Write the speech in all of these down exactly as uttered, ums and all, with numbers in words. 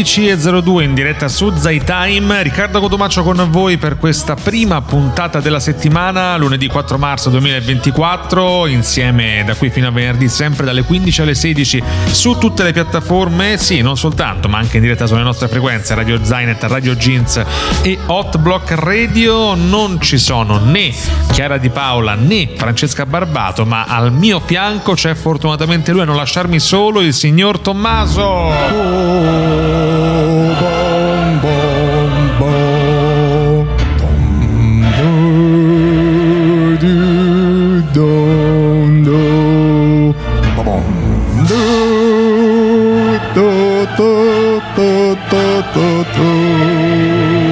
undici e zero due in diretta su Zai Time. Riccardo Cotomaccio con voi per questa prima puntata della settimana, lunedì quattro marzo duemilaventiquattro, insieme da qui fino a venerdì, sempre dalle quindici alle sedici su tutte le piattaforme, sì, non soltanto, ma anche in diretta sulle nostre frequenze Radio Zainet, Radio Jeans e Hot Block Radio. Non ci sono né Chiara Di Paola né Francesca Barbato, ma al mio fianco c'è fortunatamente lui a non lasciarmi solo, il signor Tommaso. Oh, bom, bom, bom. Dum, du, dum, du. Bom, du, du, du, du, du, du, du.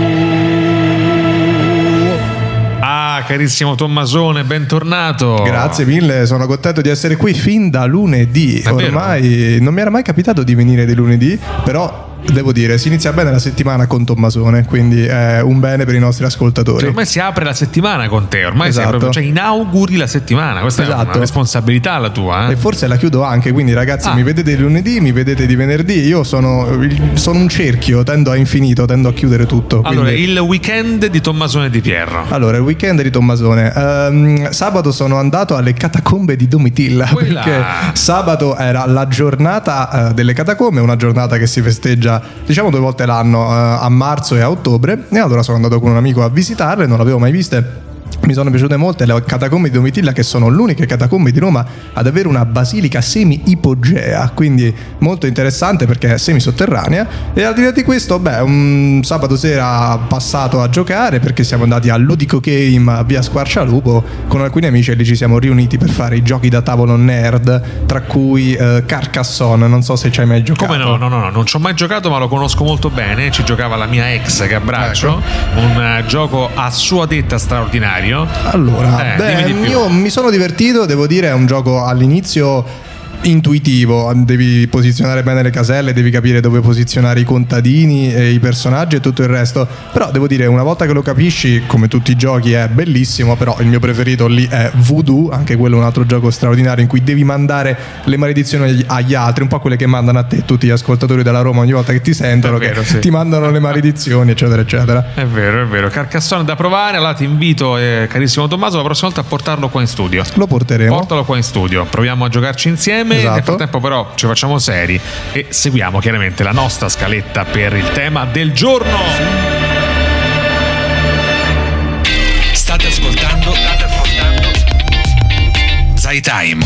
Carissimo Tommasone, bentornato. Grazie mille, sono contento di essere qui fin da lunedì. È Ormai vero? Non mi era mai capitato di venire di lunedì, però devo dire, si inizia bene la settimana con Tommasone, quindi è un bene per i nostri ascoltatori. Cioè, ormai si apre la settimana con te, ormai esatto. sei proprio, cioè inauguri la settimana, questa esatto. è una responsabilità la tua. Eh? E forse la chiudo anche, quindi ragazzi ah. mi vedete di lunedì, mi vedete di venerdì, io sono, sono un cerchio, tendo a infinito, tendo a chiudere tutto. Allora, quindi... il weekend di Tommasone Di Pierro. Allora, il weekend di Tommasone. Um, sabato sono andato alle catacombe di Domitilla, Quella... perché sabato era la giornata uh, delle catacombe, una giornata che si festeggia, diciamo, due volte l'anno, uh, a marzo e a ottobre, e allora sono andato con un amico a visitarle, non l'avevo mai viste. Mi sono piaciute molto le catacombe di Domitilla, che sono l'unica catacombe di Roma ad avere una basilica semi-ipogea, quindi molto interessante perché è semisotterranea. E al di là di questo, beh, un sabato sera passato a giocare, perché siamo andati al Ludico Game a via Squarcialupo con alcuni amici e lì ci siamo riuniti per fare i giochi da tavolo nerd, tra cui eh, Carcassonne. Non so se ci hai mai giocato. Come no? No, no, no, non ci ho mai giocato, ma lo conosco molto bene. Ci giocava la mia ex, che abbraccio. Ecco. Un uh, gioco a sua detta straordinario. Allora, eh, beh, io mi sono divertito, devo dire, è un gioco all'inizio intuitivo, devi posizionare bene le caselle, devi capire dove posizionare i contadini e i personaggi e tutto il resto, però devo dire, una volta che lo capisci, come tutti i giochi è bellissimo, però il mio preferito lì è Voodoo, anche quello è un altro gioco straordinario in cui devi mandare le maledizioni agli altri, un po' quelle che mandano a te tutti gli ascoltatori della Roma ogni volta che ti sentono, è vero, che sì. ti mandano le maledizioni eccetera eccetera. È vero, è vero. Carcassonne da provare. Allora ti invito, eh, carissimo Tommaso, la prossima volta a portarlo qua in studio. Lo porteremo. Portalo qua in studio, proviamo a giocarci insieme. Esatto. Nel frattempo però ci facciamo seri e seguiamo chiaramente la nostra scaletta per il tema del giorno. State ascoltando State ascoltando Zai Time.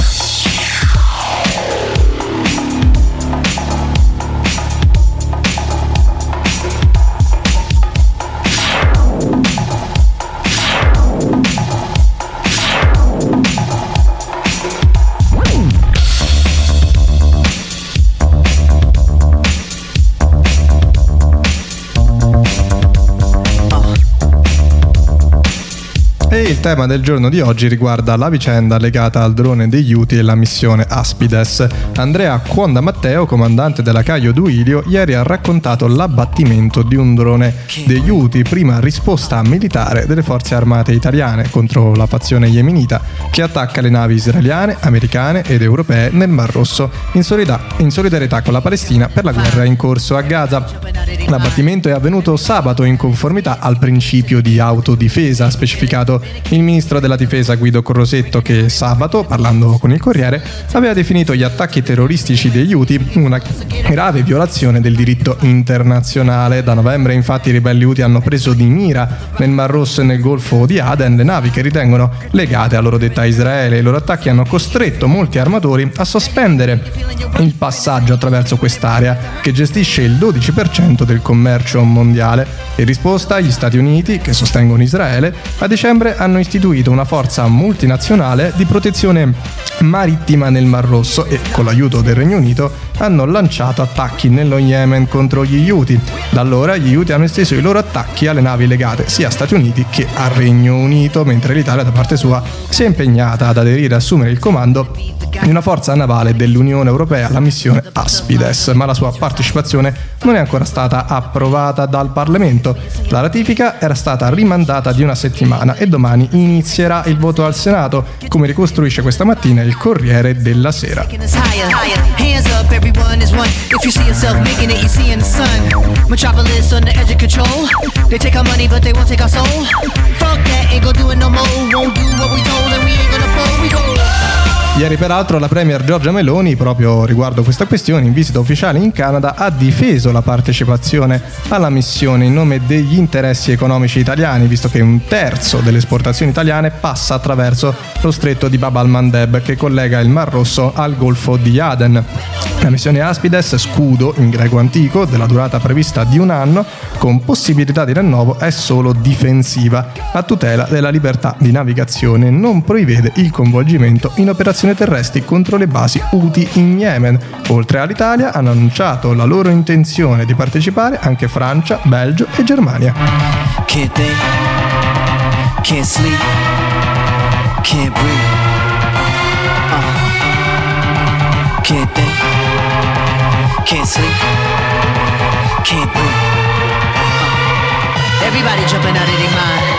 E il tema del giorno di oggi riguarda la vicenda legata al drone degli Houthi e la missione Aspides. Andrea Quonda Matteo, comandante della Caio Duilio, ieri ha raccontato l'abbattimento di un drone degli Houthi, prima risposta militare delle forze armate italiane contro la fazione yemenita che attacca le navi israeliane, americane ed europee nel Mar Rosso, in solidarietà, in solidarietà con la Palestina per la guerra in corso a Gaza. L'abbattimento è avvenuto sabato in conformità al principio di autodifesa, ha specificato il ministro della difesa Guido Crosetto, che sabato, parlando con il Corriere, aveva definito gli attacchi terroristici degli Houthi una grave violazione del diritto internazionale. Da novembre infatti i ribelli Houthi hanno preso di mira nel Mar Rosso e nel Golfo di Aden le navi che ritengono legate a loro detta Israele. I loro attacchi hanno costretto molti armatori a sospendere il passaggio attraverso quest'area, che gestisce il dodici per cento del commercio mondiale. In risposta, gli Stati Uniti, che sostengono Israele, a dicembre hanno istituito una forza multinazionale di protezione marittima nel Mar Rosso e, con l'aiuto del Regno Unito, hanno lanciato attacchi nello Yemen contro gli Houthi. Da allora gli Houthi hanno esteso i loro attacchi alle navi legate sia a Stati Uniti che al Regno Unito, mentre l'Italia da parte sua si è impegnata ad aderire e assumere il comando di una forza navale dell'Unione Europea alla missione Aspides, ma la sua partecipazione non è ancora stata approvata dal Parlamento. La ratifica era stata rimandata di una settimana e domani inizierà il voto al Senato, come ricostruisce questa mattina il Corriere della Sera. everyone is one. If you see yourself making it, you see in the sun. Metropolis on the edge of control. They take our money, but they won't take our soul. Fuck that, ain't gon' do it no more. Won't do what we told and we ain't gonna fold. We go. Ieri peraltro la premier Giorgia Meloni, proprio riguardo questa questione, in visita ufficiale in Canada, ha difeso la partecipazione alla missione in nome degli interessi economici italiani, visto che un terzo delle esportazioni italiane passa attraverso lo stretto di Bab al-Mandeb che collega il Mar Rosso al Golfo di Aden. La missione Aspides, scudo in greco antico, della durata prevista di un anno, con possibilità di rinnovo, è solo difensiva, a tutela della libertà di navigazione, non prevede il coinvolgimento in operazioni terrestri contro le basi Houthi in Yemen. Oltre all'Italia hanno annunciato la loro intenzione di partecipare anche Francia, Belgio e Germania. Can't think, can't sleep, can't breathe. Uh. Can't think, can't sleep, can't breathe. Uh. Everybody jumping out of their mind.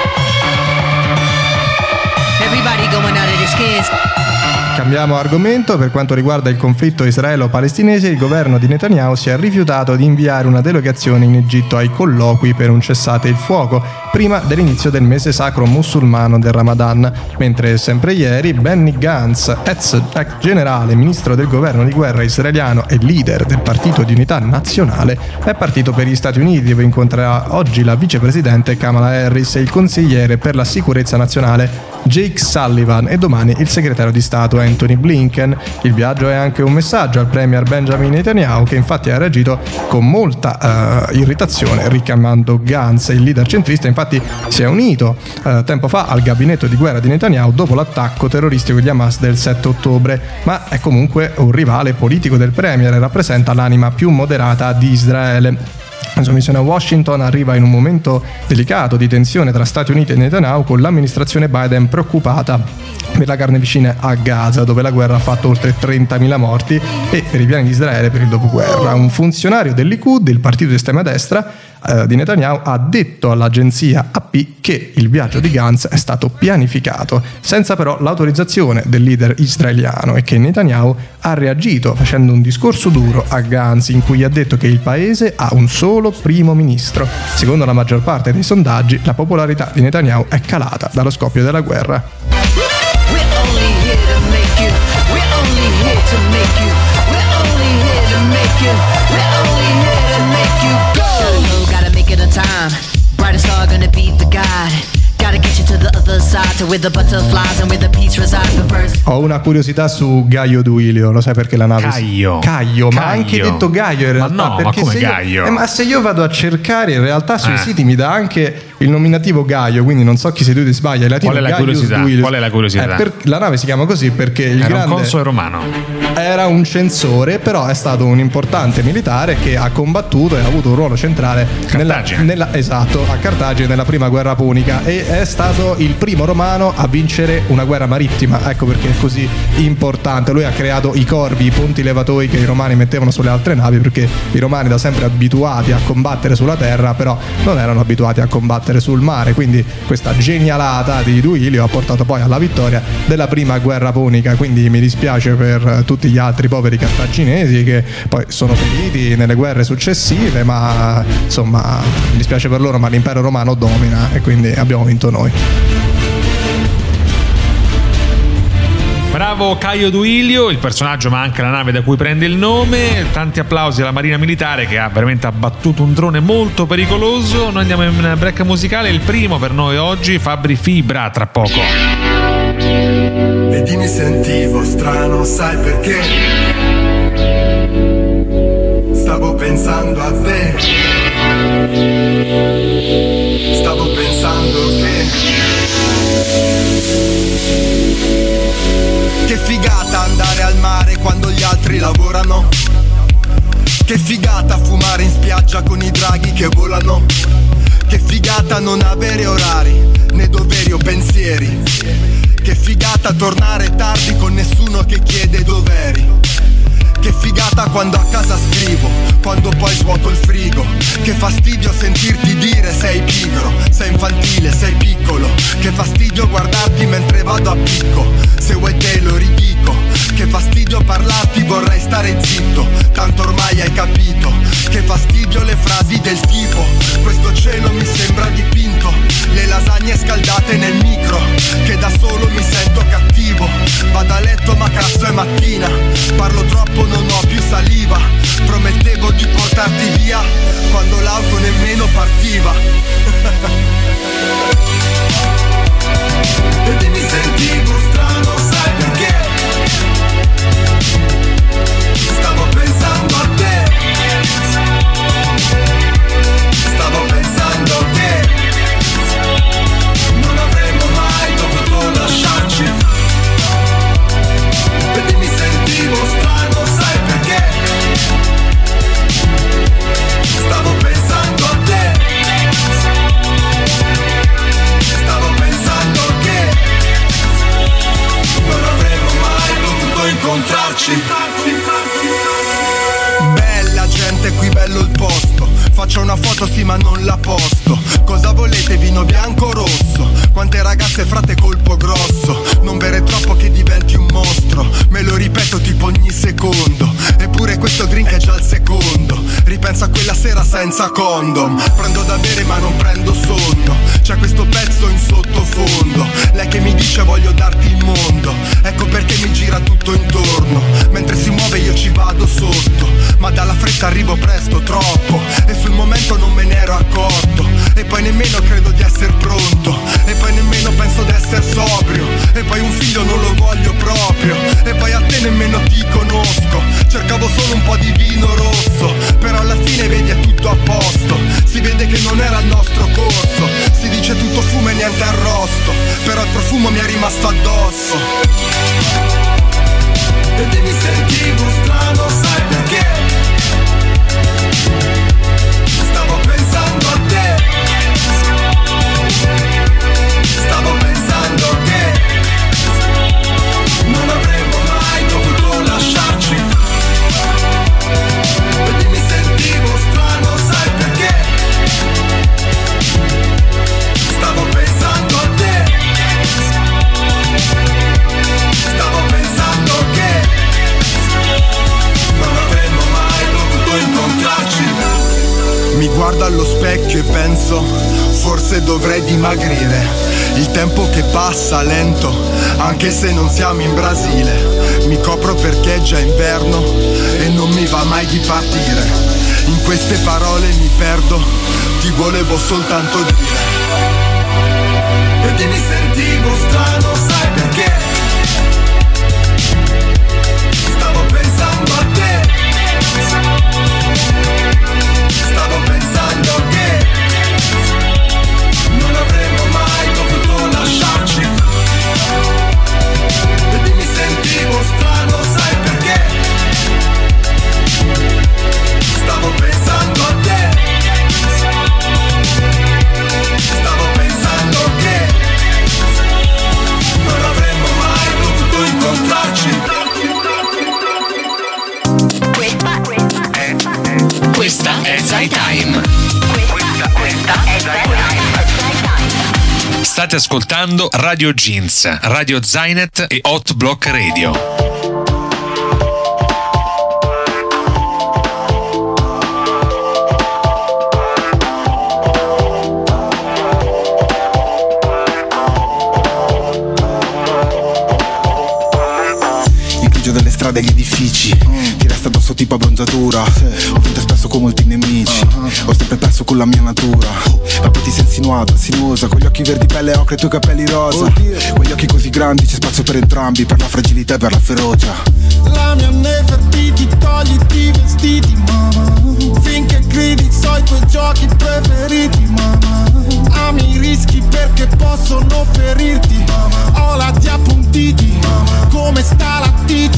Everybody going out of their skins. Cambiamo argomento. Per quanto riguarda il conflitto israelo-palestinese, il governo di Netanyahu si è rifiutato di inviare una delegazione in Egitto ai colloqui per un cessate il fuoco prima dell'inizio del mese sacro musulmano del Ramadan, mentre sempre ieri Benny Gantz, ex generale ministro del governo di guerra israeliano e leader del Partito di Unità Nazionale, è partito per gli Stati Uniti, dove incontrerà oggi la vicepresidente Kamala Harris e il consigliere per la sicurezza nazionale Jake Sullivan e domani il segretario di Stato Anthony Blinken. Il viaggio è anche un messaggio al premier Benjamin Netanyahu, che infatti ha reagito con molta uh, irritazione richiamando Gantz. Il leader centrista infatti si è unito uh, tempo fa al gabinetto di guerra di Netanyahu dopo l'attacco terroristico di Hamas del sette ottobre, ma è comunque un rivale politico del premier e rappresenta l'anima più moderata di Israele. La sua missione a Washington arriva in un momento delicato di tensione tra Stati Uniti e Netanyahu, con l'amministrazione Biden preoccupata per la carneficina a Gaza, dove la guerra ha fatto oltre trentamila morti, e per i piani di Israele per il dopoguerra. Un funzionario del Likud, il partito di estrema destra eh, di Netanyahu, ha detto all'agenzia A P che il viaggio di Gantz è stato pianificato, senza però l'autorizzazione del leader israeliano, e che Netanyahu ha reagito facendo un discorso duro a Gantz in cui ha detto che il paese ha un solo primo ministro. Secondo la maggior parte dei sondaggi, la popolarità di Netanyahu è calata dallo scoppio della guerra. Ho una curiosità su Gaio Duilio, lo sai perché la nave Caio Caio, ma Caio. anche detto Gaio in realtà. Ma no, perché ma come se io, Gaio? Eh, ma se io vado a cercare, in realtà sui Eh. siti mi dà anche il nominativo Gaio, quindi non so chi sei tu ti sbaglia. Latino, Qual è la Gaius curiosità? Duilius. Qual è la curiosità? Eh, per- la nave si chiama così perché il Era grande un console romano. era un censore, però è stato un importante militare che ha combattuto e ha avuto un ruolo centrale nella, Cartagine. nella, esatto, a Cartagine nella prima guerra punica, e è stato il primo romano a vincere una guerra marittima. Ecco perché è così importante. Lui ha creato i corvi, i ponti levatoi che i romani mettevano sulle altre navi, perché i romani da sempre abituati a combattere sulla terra, però non erano abituati a combattere sul mare, quindi questa genialata di Duilio ha portato poi alla vittoria della prima guerra punica. Quindi mi dispiace per tutti gli altri poveri cartaginesi che poi sono feriti nelle guerre successive, ma insomma mi dispiace per loro, ma l'impero romano domina e quindi abbiamo vinto noi. Bravo Caio Duilio, il personaggio ma anche la nave da cui prende il nome. Tanti applausi alla Marina Militare che ha veramente abbattuto un drone molto pericoloso. Noi andiamo in break musicale, il primo per noi oggi, Fabri Fibra, tra poco. Vedi mi sentivo strano, sai perché? Stavo pensando a te. Stavo pensando che Che figata andare al mare quando gli altri lavorano. Che figata fumare in spiaggia con i draghi che volano. Che figata non avere orari, né doveri o pensieri. Che figata tornare tardi con nessuno che chiede dov'eri. Che figata quando a casa scrivo, quando poi svuoto il frigo. Che fastidio sentirti dire sei pigro, sei infantile, sei piccolo. Che fastidio guardarti mentre vado a picco, se vuoi te lo ridico. Che fastidio parlarti, vorrei stare zitto, tanto ormai hai capito. Che fastidio le frasi del tipo: questo cielo mi sembra dipinto. Le lasagne scaldate nel micro, che da solo mi sento cattivo. Vado a letto ma cazzo è mattina, parlo troppo non ho più saliva. Promettevo di portarti via quando l'auto nemmeno partiva. E mi sentivo strano, sai perché? Stavo pensando a te. Stavo pensando che non avremmo mai dovuto lasciarci. E mi sentivo strano, sai perché? Stavo pensando a te. Stavo pensando che non avremmo mai potuto incontrarci. Bella gente, qui bello il posto. Faccio una foto sì ma non la posto. Cosa volete, vino bianco o rosso? Quante ragazze frate colpo grosso. Non bere troppo che diventi un mostro. Me lo ripeto tipo ogni secondo. Eppure questo drink è già il secondo. Ripenso a quella sera senza condom. Prendo da bere ma non prendo sonno. C'è questo pezzo in sottofondo. Lei che mi dice voglio darti il mondo. Ecco perché mi gira tutto intorno. Mentre si muove io ci vado sotto. Ma dalla fretta arrivo presto, troppo. E sul momento non me ne ero accorto. E poi nemmeno credo di essere pronto. E poi nemmeno penso di essere sobrio. E poi un figlio non lo voglio proprio. E poi a te nemmeno ti conosco. Cercavo solo un po' di vino rosso. Però alla fine vedi è tutto a posto. Si vede che non era il nostro corso. Si dice tutto fumo e niente arrosto. Però il profumo mi è rimasto addosso. E mi sentivo strano, sai perché? Stavo pensando a te. Stavo pensando che non avremmo mai dovuto lasciarci. E mi sentivo strano, sai perché? Stavo pensando a te. Stavo pensando che non avremmo mai dovuto incontrarci. Mi guardo allo specchio e penso, forse dovrei dimagrire. Il tempo che passa lento, anche se non siamo in Brasile. Mi copro perché è già inverno e non mi va mai di partire. In queste parole mi perdo, ti volevo soltanto dire. Perché mi sentivo strano, sai perché? Stavo pensando a te. Stavo pensando che non avremmo mai dovuto lasciarci. E mi sentivo strano, sai perché? Stavo pensando a te. Stavo pensando che non avremmo mai dovuto incontrarci. Questa è Zai Time. Questa, questa è Zai Time. State ascoltando Radio Jeans, Radio Zainet e Hot Block Radio. Delle strade e gli edifici, mm. ti resta addosso tipo abbronzatura, sì. Ho vinto spesso con molti nemici, uh-huh. Ho sempre perso con la mia natura, ma poi ti sei insinuata, sinuosa, con gli occhi verdi pelle ocre e i tuoi capelli rosa, oh, con gli occhi così grandi c'è spazio per entrambi, per la fragilità e per la ferocia. La mia Nefertiti, togliti i vestiti, mamma, finché gridi so i tuoi giochi preferiti, mamma. Ami i rischi perché possono ferirti, mamma. Ho lati appuntiti, mamma. Come sta la titi,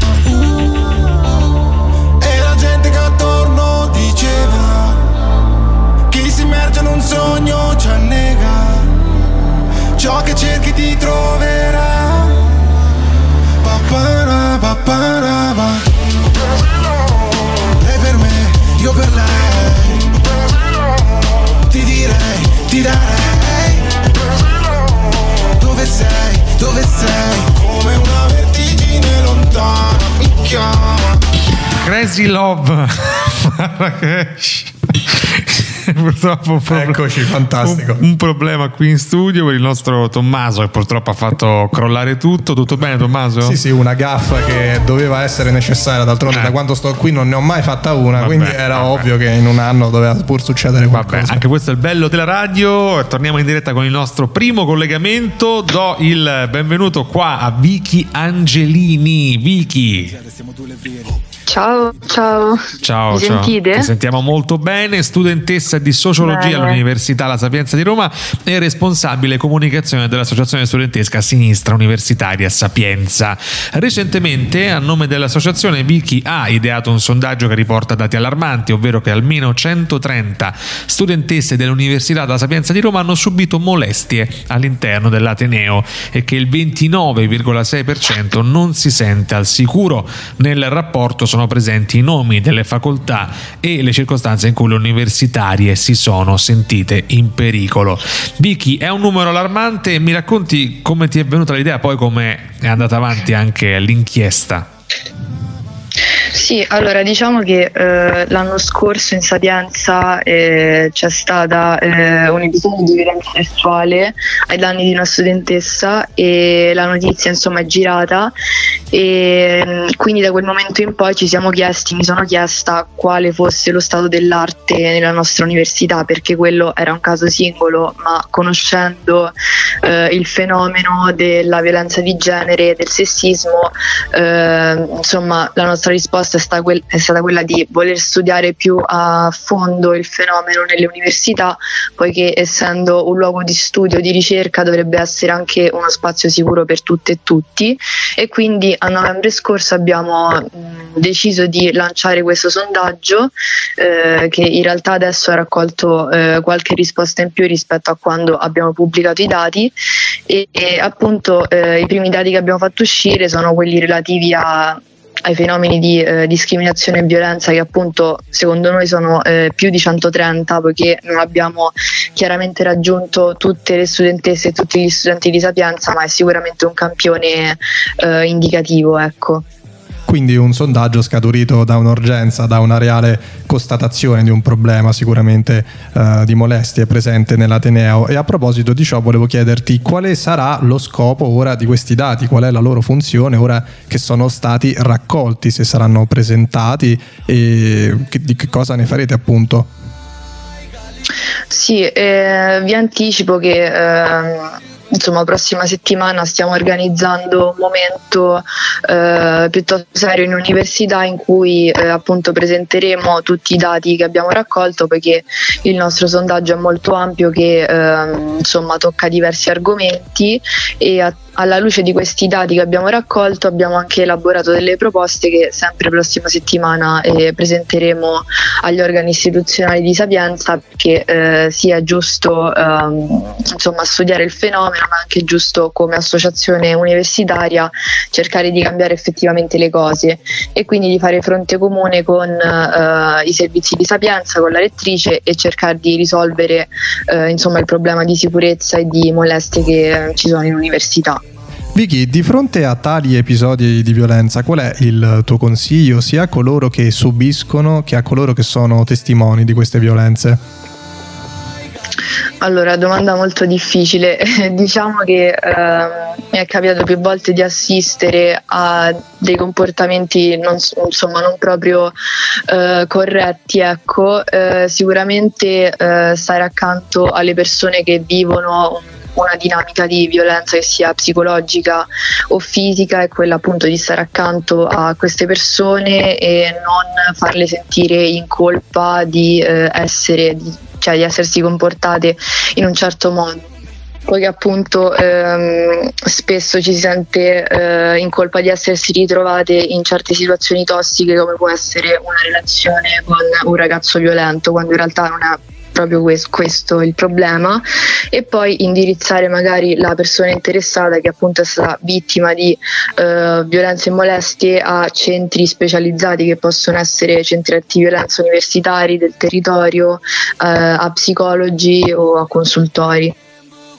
uh. E la gente che attorno diceva: chi si immerge in un sogno ci annega, ciò che cerchi ti troverà. Papara, papara, pa. Lei per me, io per lei, ti direi, ti darei. Dove sei? Crazy Love Marrakesh. Purtroppo un problem- Eccoci, fantastico. Un, un problema qui in studio per il nostro Tommaso, che purtroppo ha fatto crollare tutto. Tutto bene, Tommaso? Sì, sì, una gaffa che doveva essere necessaria. D'altronde, eh. da quando sto qui non ne ho mai fatta una. Vabbè, quindi era vabbè. ovvio che in un anno doveva pur succedere qualcosa. Vabbè, anche questo è il bello della radio. Torniamo in diretta con il nostro primo collegamento. Do il benvenuto qua a Vicky Angelini. Vicky. Ciao, ciao. Ciao, Mi ciao. sentite? Ti sentiamo molto bene, studentessa di sociologia Bene. all'Università La Sapienza di Roma e responsabile comunicazione dell'associazione studentesca Sinistra Universitaria Sapienza. Recentemente, a nome dell'associazione, Vicky ha ideato un sondaggio che riporta dati allarmanti, ovvero che almeno centotrenta studentesse dell'Università La Sapienza di Roma hanno subito molestie all'interno dell'Ateneo e che il ventinove virgola sei per cento non si sente al sicuro. Nel rapporto sono presenti i nomi delle facoltà e le circostanze in cui le universitarie si sono sentite in pericolo. Vicky, è un numero allarmante. Mi racconti come ti è venuta l'idea, poi come è andata avanti anche l'inchiesta? Sì, allora diciamo che eh, l'anno scorso in Sapienza eh, c'è stata eh, un episodio di violenza sessuale ai danni di una studentessa e la notizia insomma è girata e quindi da quel momento in poi ci siamo chiesti, mi sono chiesta quale fosse lo stato dell'arte nella nostra università, perché quello era un caso singolo, ma conoscendo eh, il fenomeno della violenza di genere, del sessismo, eh, insomma la nostra risposta è stata, que- è stata quella di voler studiare più a fondo il fenomeno nelle università, poiché essendo un luogo di studio, di ricerca, dovrebbe essere anche uno spazio sicuro per tutte e tutti, e quindi a novembre scorso abbiamo mh, deciso di lanciare questo sondaggio eh, che in realtà adesso ha raccolto eh, qualche risposta in più rispetto a quando abbiamo pubblicato i dati e, e appunto eh, i primi dati che abbiamo fatto uscire sono quelli relativi a ai fenomeni di eh, discriminazione e violenza, che appunto secondo noi sono eh, più di centotrenta, poiché non abbiamo chiaramente raggiunto tutte le studentesse e tutti gli studenti di Sapienza, ma è sicuramente un campione eh, indicativo, ecco. Quindi un sondaggio scaturito da un'urgenza, da una reale constatazione di un problema sicuramente eh, di molestie presente nell'Ateneo. E a proposito di ciò volevo chiederti quale sarà lo scopo ora di questi dati, qual è la loro funzione ora che sono stati raccolti, se saranno presentati e che, di che cosa ne farete appunto. Sì, eh, vi anticipo che eh, insomma prossima settimana stiamo organizzando un momento eh, piuttosto serio in università in cui eh, appunto presenteremo tutti i dati che abbiamo raccolto, perché il nostro sondaggio è molto ampio, che eh, insomma tocca diversi argomenti, e a, alla luce di questi dati che abbiamo raccolto abbiamo anche elaborato delle proposte che sempre prossima settimana eh, presenteremo agli organi istituzionali di Sapienza, perché eh, sia giusto ehm, insomma studiare il fenomeno, ma anche giusto come associazione universitaria cercare di cambiare effettivamente le cose e quindi di fare fronte comune con eh, i servizi di Sapienza, con la rettrice, e cercare di risolvere eh, insomma il problema di sicurezza e di molestie che eh, ci sono in università. Vicky, di fronte a tali episodi di violenza, qual è il tuo consiglio sia a coloro che subiscono che a coloro che sono testimoni di queste violenze? Allora, domanda molto difficile. Diciamo che eh, mi è capitato più volte di assistere a dei comportamenti non, insomma, non proprio eh, corretti, ecco. Eh, sicuramente eh, stare accanto alle persone che vivono un una dinamica di violenza, che sia psicologica o fisica, è quella appunto di stare accanto a queste persone e non farle sentire in colpa di eh, essere di, cioè di essersi comportate in un certo modo, poiché appunto ehm, spesso ci si sente eh, in colpa di essersi ritrovate in certe situazioni tossiche, come può essere una relazione con un ragazzo violento, quando in realtà non è proprio questo il problema, e poi indirizzare magari la persona interessata, che appunto è stata vittima di eh, violenze e molestie, a centri specializzati, che possono essere centri antiviolenza universitari del territorio, eh, a psicologi o a consultori.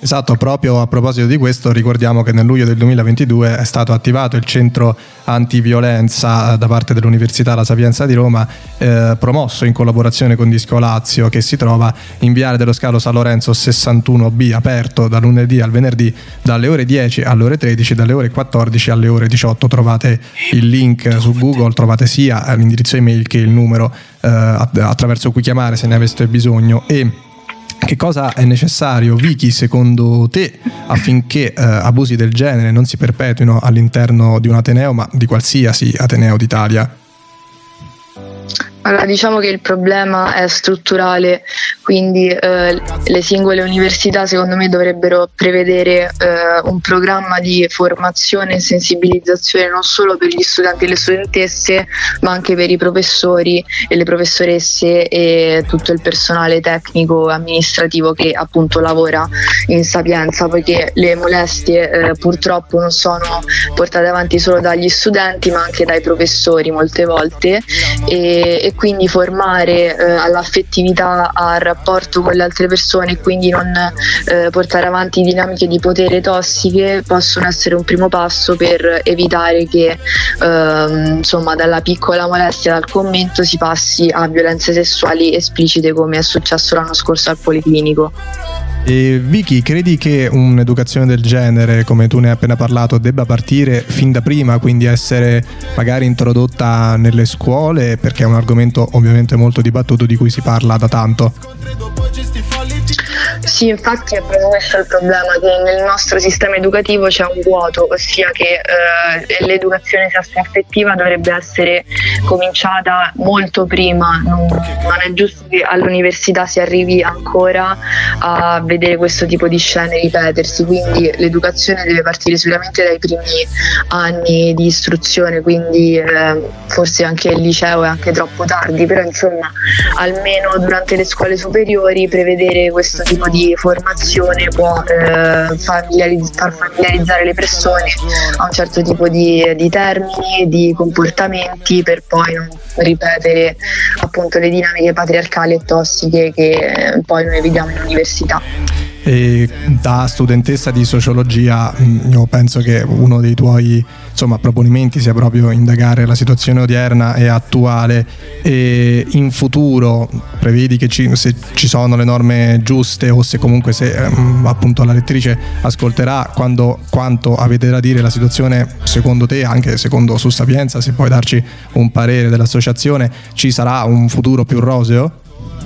Esatto, proprio a proposito di questo ricordiamo che nel luglio del duemilaventidue è stato attivato il centro antiviolenza da parte dell'Università La Sapienza di Roma, eh, promosso in collaborazione con Disco Lazio, che si trova in Viale dello Scalo San Lorenzo sessantuno B, aperto da lunedì al venerdì dalle ore dieci alle ore tredici, dalle ore quattordici alle ore diciotto. Trovate il link su Google, trovate sia l'indirizzo email che il numero eh, attraverso cui chiamare se ne aveste bisogno. E che cosa è necessario, Vicky, secondo te, affinché eh, abusi del genere non si perpetuino all'interno di un ateneo, ma di qualsiasi ateneo d'Italia? Allora, diciamo che il problema è strutturale, quindi eh, le singole università secondo me dovrebbero prevedere eh, un programma di formazione e sensibilizzazione non solo per gli studenti e le studentesse, ma anche per i professori e le professoresse e tutto il personale tecnico amministrativo che appunto lavora in Sapienza, poiché le molestie eh, purtroppo non sono portate avanti solo dagli studenti ma anche dai professori molte volte, e, e quindi formare eh, all'affettività, al rapporto con le altre persone e quindi non eh, portare avanti dinamiche di potere tossiche possono essere un primo passo per evitare che eh, insomma dalla piccola molestia, dal commento si passi a violenze sessuali esplicite come è successo l'anno scorso al Policlinico. E Vicky, credi che un'educazione del genere, come tu ne hai appena parlato, debba partire fin da prima, quindi essere magari introdotta nelle scuole, perché è un argomento ovviamente molto dibattuto di cui si parla da tanto? Sì, infatti è proprio questo il problema, che nel nostro sistema educativo c'è un vuoto, ossia che eh, l'educazione sessuo-affettiva dovrebbe essere cominciata molto prima, non, non è giusto che all'università si arrivi ancora a vedere questo tipo di scene ripetersi, quindi l'educazione deve partire sicuramente dai primi anni di istruzione, quindi eh, forse anche il liceo è anche troppo tardi, però insomma almeno durante le scuole superiori prevedere questo tipo di formazione può eh, familiarizz- far familiarizzare le persone a un certo tipo di, di termini, di comportamenti, per poi non ripetere appunto le dinamiche patriarcali e tossiche che eh, poi noi vediamo in università. E da studentessa di sociologia io penso che uno dei tuoi insomma proponimenti sia proprio indagare la situazione odierna e attuale, e in futuro prevedi che ci, se ci sono le norme giuste o se comunque se um, appunto la lettrice ascolterà quando, quanto avete da dire, la situazione secondo te, anche secondo Su Sapienza, se puoi darci un parere dell'associazione, ci sarà un futuro più roseo?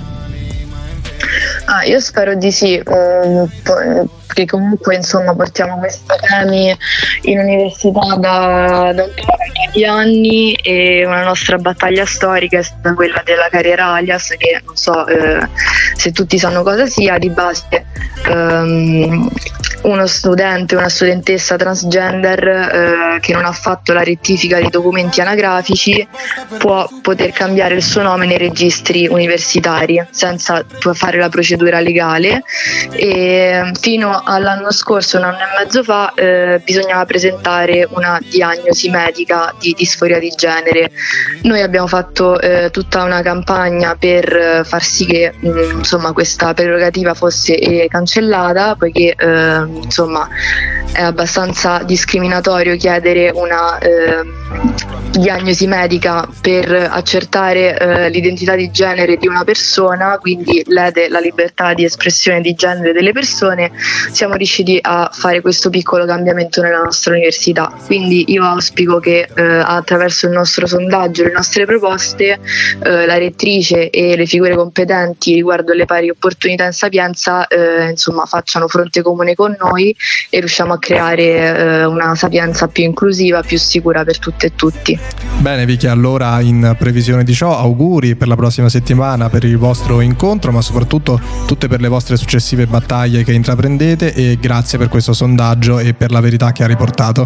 Ah, io spero di sì, um, che comunque insomma portiamo questi temi in università da, da un po' di anni, e una nostra battaglia storica è stata quella della carriera alias, che non so eh, se tutti sanno cosa sia. Di base um, uno studente, una studentessa transgender eh, che non ha fatto la rettifica dei documenti anagrafici può poter cambiare il suo nome nei registri universitari senza fare la procedura legale, e fino all'anno scorso, un anno e mezzo fa, eh, bisognava presentare una diagnosi medica di disforia di genere. Noi abbiamo fatto eh, tutta una campagna per far sì che mh, insomma questa prerogativa fosse eh, cancellata, poiché eh, insomma è abbastanza discriminatorio chiedere una eh, diagnosi medica per accertare eh, l'identità di genere di una persona, quindi lede la libertà di espressione di genere delle persone. Siamo riusciti a fare questo piccolo cambiamento nella nostra università, quindi io auspico che eh, attraverso il nostro sondaggio, le nostre proposte, eh, la rettrice e le figure competenti riguardo le pari opportunità in Sapienza eh, insomma facciano fronte comune con noi e riusciamo a creare eh, una Sapienza più inclusiva, più sicura per tutte e tutti. Bene Vicky, allora in previsione di ciò auguri per la prossima settimana, per il vostro incontro, ma soprattutto tutte per le vostre successive battaglie che intraprendete, e grazie per questo sondaggio e per la verità che ha riportato.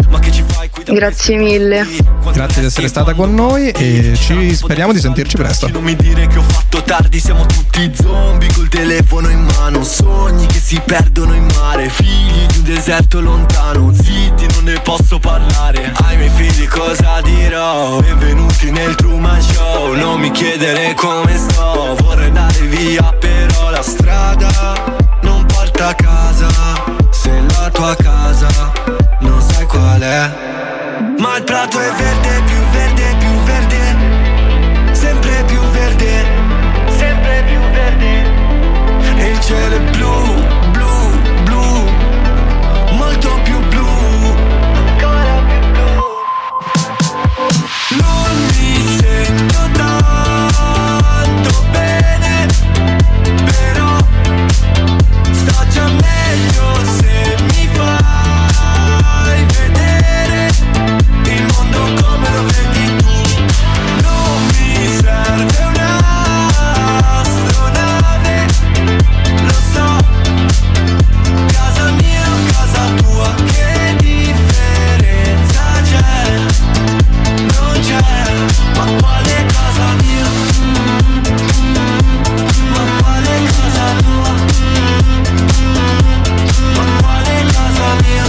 Grazie mille. Grazie di essere stata con noi e ci speriamo di sentirci presto. Non mi dire che ho fatto tardi, siamo tutti zombie col telefono in mano, sogni che si perdono in mare, figli di un deserto lontano, zitti non ne posso parlare, ai miei figli cosa dirò, benvenuti nel Truman Show, non mi chiedere come sto, vorrei andare via però la strada non porta a casa. prato è verde, più verde, più verde, sempre più verde, sempre più verde. E il cielo è blu, blu, blu, molto più blu, ancora più blu. Non mi sento tanto bene, però sto già meglio se mi fai vedere il mondo come lo vedi tu. Non mi serve un'astronave, lo so, casa mia o casa tua, che differenza c'è? Non c'è, ma quale casa mia? Ma quale casa tua? Ma quale casa mia?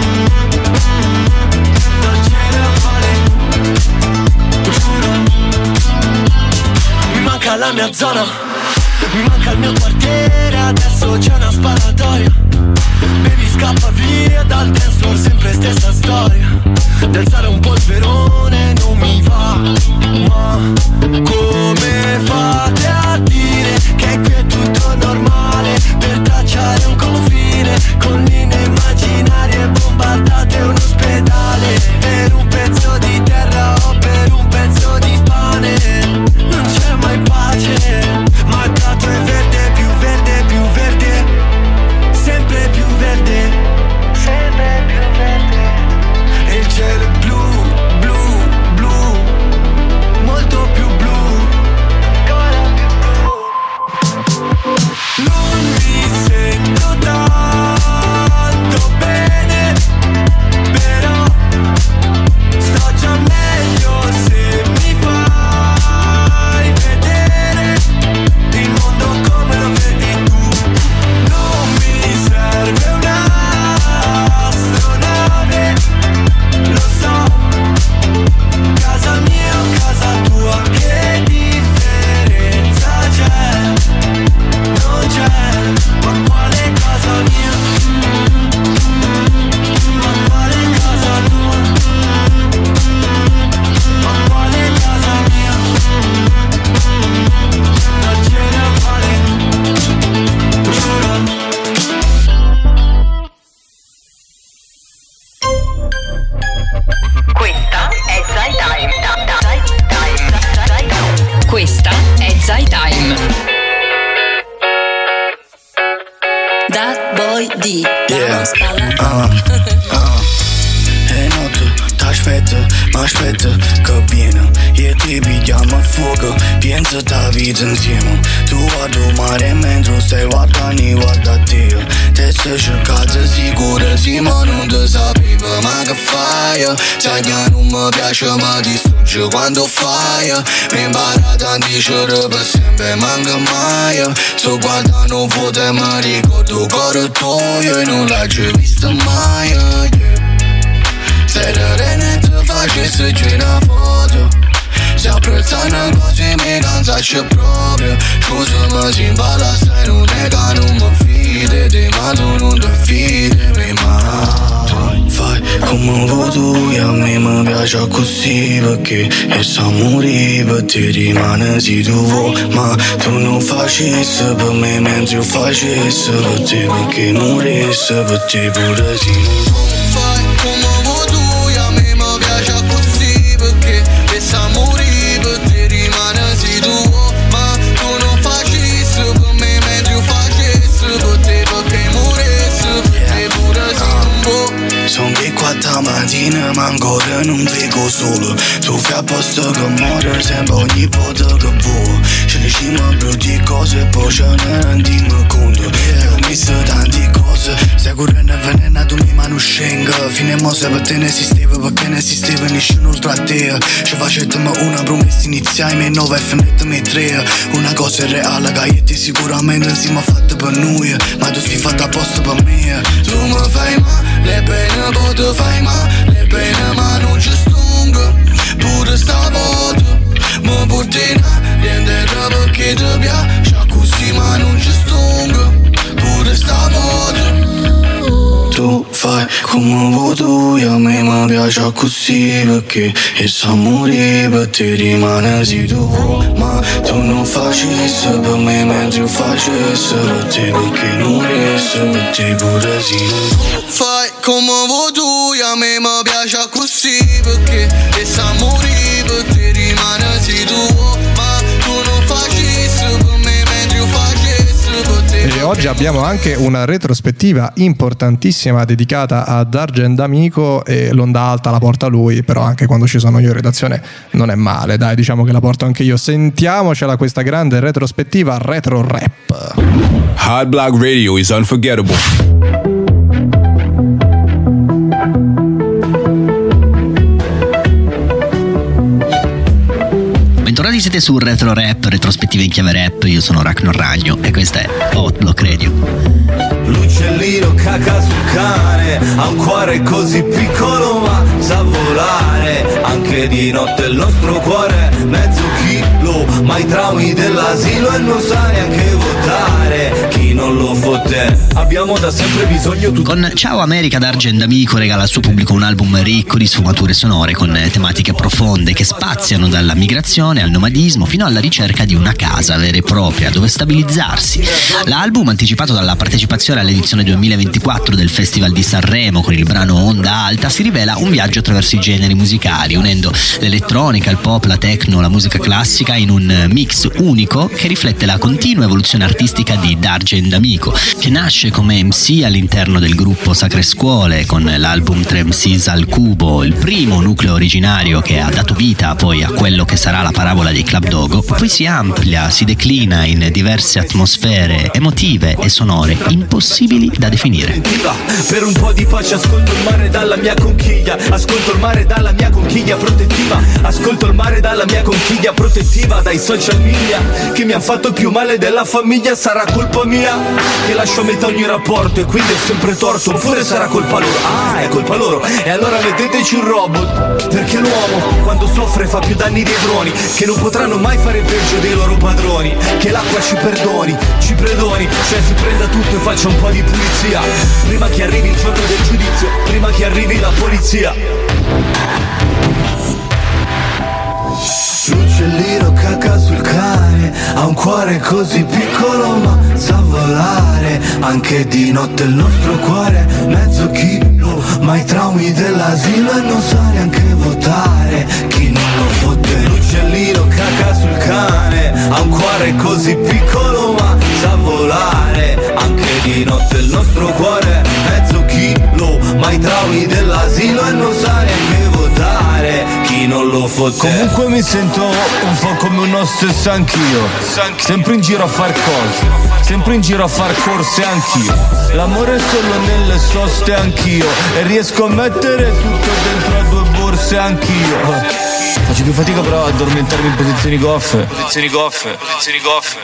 Non ce ne vale, giuro. Mi manca la mia zona, mi manca il mio quartiere, adesso c'è una sparatoria. Baby scappa via dal dance floor, sempre stessa storia. D'alzare un polverone non mi va, ma come fate a dire che qui è tutto normale? Per tracciare un confine con linee immaginarie, bombardate un ospedale per un pezzo di terra o per un pezzo di pane. Non c'è mai pace, ma il prato è verde, più verde, più verde, sempre più verde, sempre più verde. E il cielo è blu, blu, blu, molto più blu, ancora più blu. Non mi sento tanto bene, però sto già meglio se mi fai vedere il mondo come lo vedi tu. Non mi serve un'astronave, lo so, casa mia o casa tua, che differenza c'è? Non c'è, ma quale casa mia? Ma quale casa tua? Ma quale casa mia? Non ce ne vale, giuro. Questa è Zai Time. Zai Time. Zai Time. Questa è Zai Time. That boy D. Yeah. Uh, uh. E notte t'aspetto, m'aspetto che viene. E ti pigliamo a fuoco, penso ta vita insieme. Tu guarda il mare mentre stai guardando, guarda te. Te sei cercata sicura, sì ma non ti sapevo. Ma che fai? Sai che non mi piace ma distrugge quando fai. Mi imparata a dicere per sempre, manca mai. Sto guardando foto e mi ricordo il cuore tuo e non l'hai già visto mai, yeah. Se rene ti facessi una foto, se apprezzano cose mi cansaci proprio. Scusami se impara stai non è che non mi fidi di, ma tu non ti fidi mai. Fai come vuoi tu e a me mi piace così, perché e sa morire per te rimane se tu vuoi. Ma tu non facessi per me mentre io facessi per te, perché morissi per te pure se non vuoi. Fai come vuoi tu e a me mi piace così, perché e sa morire per te rimane se tu vuoi. Ma tu non facessi per me mentre io facessi per te, perché morissi per te pure se non vuoi. Sono qui quattro mattina ma ancora non vedo solo. Tu fai apposta che muore sempre ogni volta che vuoi. Ci diciamo brutte cose e poi ce ne rendiamo conto. Io ho messo tante cose, sicuro ne avvelenato mi ma non scenga. Fine mosse per te ne esisteva, perché ne esisteva nessuno oltre a te. Ci facetemi una promessa iniziale, me nove e finitemi tre. Una cosa è reale che io ti sicuramente siamo fatti per noi, ma tu sei fatta apposta per me. Tu mi fai male, bene poi ti fai male, bene ma non ci stungo. Pure stavolta mi porti in niente perché ti piace così ma non ci stungo. Pure stavolta tu fai come come vuoi tu, a me mi piace così, perché e sa morire per te rimanesi tu. Ma tu non facessi per me mentre io facessi per te, perché non resti per te pure sì. Fai come vuoi tu, a me mi piace così, perché e sa morire per te rimanesi tu. Ma tu non facessi per me mentre io facessi per te. E oggi abbiamo anche una retrospettiva importantissima dedicata a Dargen D'Amico, e l'onda alta la porta lui, però anche quando ci sono io in redazione non è male, dai, diciamo che la porto anche io. Sentiamocela questa grande retrospettiva retro rap. Hard Block Radio is unforgettable. Bentornati, siete su Retro Rap, retrospettive in chiave rap. Io sono Ragnar Ragno e questa è Hot Block Radio. L'uccellino caca sul cane, ha un cuore così piccolo ma sa volare. Anche di notte il nostro cuore mezzo chilo, ma i traumi dell'asilo e non sa neanche votare. Chi non lo fotte, abbiamo da sempre bisogno tutti. Con Ciao America, Dargen D'Amico regala al suo pubblico un album ricco di sfumature sonore, con tematiche profonde che spaziano dalla migrazione al nomadismo fino alla ricerca di una casa vera e propria dove stabilizzarsi. L'album, anticipato dalla partecipazione all'edizione duemilaventiquattro del Festival di Sanremo con il brano Onda Alta, si rivela un viaggio attraverso i generi musicali, unendo l'elettronica, il pop, la techno, la musica classica in un mix unico che riflette la continua evoluzione artistica di Dargen D'Amico, che nasce come M C all'interno del gruppo Sacre Scuole con l'album Tre M Cs al Cubo, il primo nucleo originario che ha dato vita poi a quello che sarà la parabola dei Club Dogo. Poi si amplia, si declina in diverse atmosfere emotive e sonore impossibili da definire. Per un po' di pace ascolto il mare dalla mia conchiglia, ascolto il mare dalla mia conchiglia protettiva, ascolto il mare dalla mia conchiglia protettiva dai social media che mi han fatto più male della famiglia. Sarà colpa mia che lascio a metà ogni rapporto e quindi è sempre torto, oppure sarà colpa loro? Ah, è colpa loro. E allora vedeteci un robot, perché l'uomo quando soffre fa più danni dei droni, che non potranno mai fare peggio dei loro padroni. Che l'acqua ci perdoni, ci predoni, cioè si prenda tutto e faccia un po' di pulizia prima che arrivi il giorno del giudizio, prima che arrivi la polizia. L'uccellino caca sul cane, ha un cuore così piccolo ma sa volare. Anche di notte il nostro cuore mezzo chilo, ma i traumi dell'asilo e non sa neanche votare. Chi non lo fotte. L'uccellino caca sul cane, ha un cuore così piccolo ma sa volare. Anche di notte il nostro cuore mezzo chilo, ma i traumi dell'asilo e non sa neanche votare. Chi non lo fotte. Comunque mi sento un po' come uno stesso anch'io, sempre in giro a far cose, sempre in giro a far corse anch'io. L'amore è solo nelle soste anch'io, e riesco a mettere tutto dentro a due borse anch'io. Faccio più fatica però a addormentarmi in posizioni goffe, posizioni goffe, posizioni goffe.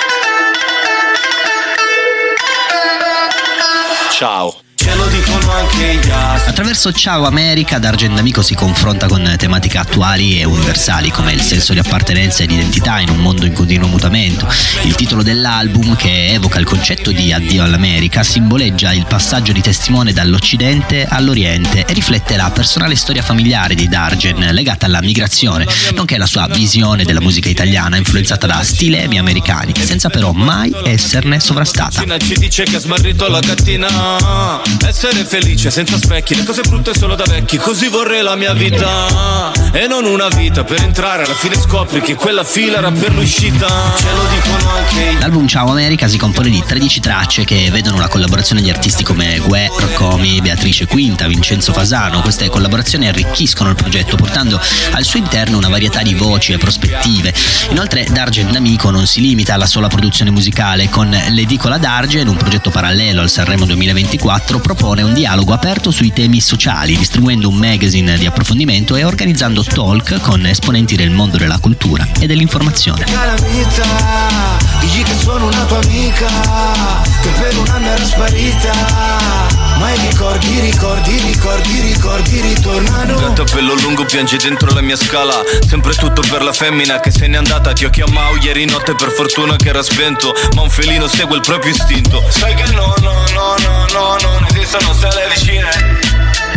Ciao. Ce lo dicono anche gli astri. Attraverso Ciao America, Dargen D'Amico si confronta con tematiche attuali e universali come il senso di appartenenza e di identità in un mondo in continuo mutamento. Il titolo dell'album, che evoca il concetto di addio all'America, simboleggia il passaggio di testimone dall'Occidente all'Oriente e riflette la personale storia familiare di Dargen legata alla migrazione, nonché la sua visione della musica italiana influenzata da stilemi americani, senza però mai esserne sovrastata. Ci dice che ha smarrito la gattina, essere felice senza specchi, le cose brutte solo da vecchi, così vorrei la mia vita e non una vita per entrare, alla fine scopri che quella fila era per l'uscita. Ce lo dicono anche. L'album Ciao America si compone di tredici tracce che vedono la collaborazione di artisti come Gue, Roccomi, Beatrice Quinta, Vincenzo Fasano. Queste collaborazioni arricchiscono il progetto portando al suo interno una varietà di voci e prospettive. Inoltre Dargen D'Amico non si limita alla sola produzione musicale. Con l'Edicola Dargen, un progetto parallelo al Sanremo duemilaventiquattro, propone un dialogo aperto sui temi sociali, distribuendo un magazine di approfondimento e organizzando talk con esponenti del mondo della cultura e dell'informazione. Calamita, dici che sono una tua amica, che per un anno era sparita, ma i ricordi, ricordi, ricordi, ricordi ritornano. Un gatto a pelo lungo piange dentro la mia scala, sempre tutto per la femmina che se n'è andata. Ti ho chiamato ieri notte, per fortuna che era spento, ma un felino segue il proprio istinto. Sai che no, no, no, no, no, non esistono stelle vicine.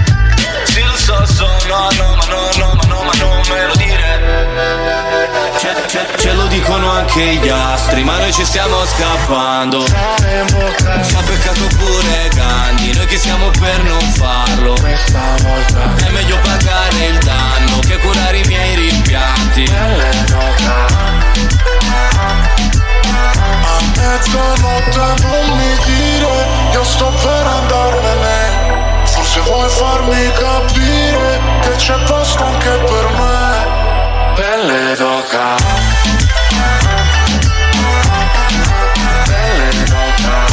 che gli astri, ma noi ci stiamo scappando. Ci ha peccato pure Gandhi, noi chi siamo per non farlo? È meglio pagare il danno che curare i miei rimpianti. A mezzanotte non mi dire, io sto per andarmene. Forse vuoi farmi capire che c'è posto anche per me. Pelle d'oca, pelle d'oca.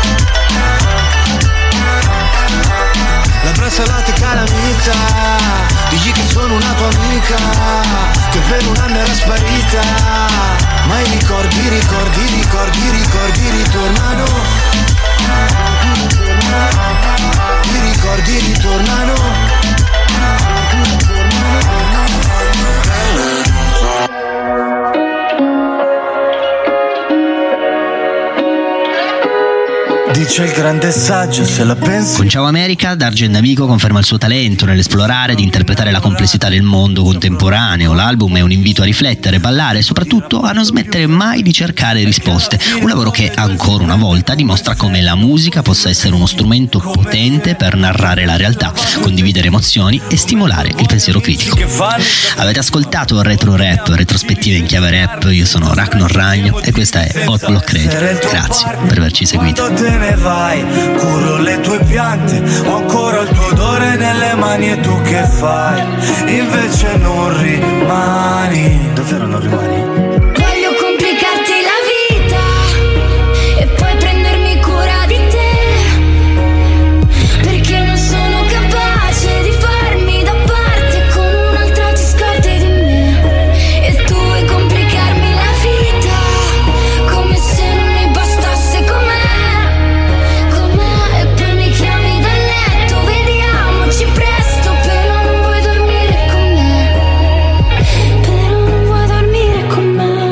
La brasalata calamita, digli che sono una tua amica, che per un anno era sparita, ma i ricordi, ricordi, ricordi, ricordi ritornano. I ricordi ritornano. Dice il grande saggio, se la pensi. Con Ciao America, Dargen D'Amico conferma il suo talento nell'esplorare ed interpretare la complessità del mondo contemporaneo. L'album è un invito a riflettere, ballare e soprattutto a non smettere mai di cercare risposte. Un lavoro che ancora una volta dimostra come la musica possa essere uno strumento potente per narrare la realtà, condividere emozioni e stimolare il pensiero critico. Avete ascoltato il Retro Rap, retrospettive in chiave rap. Io sono Ragnar Ragno e questa è Hot Block Radio. Grazie per averci seguito. Vai, curo le tue piante, ho ancora il tuo odore nelle mani e tu che fai? Invece non rimani. Davvero non rimani? Voglio complicarti la vita e poi prendermi cura di te, perché non sono capace di farmi da parte, con un altro ti scordi di me. E tu vuoi complicarmi la vita come se non mi bastasse com'è. Presto, però non vuoi dormire con me. Però non vuoi dormire con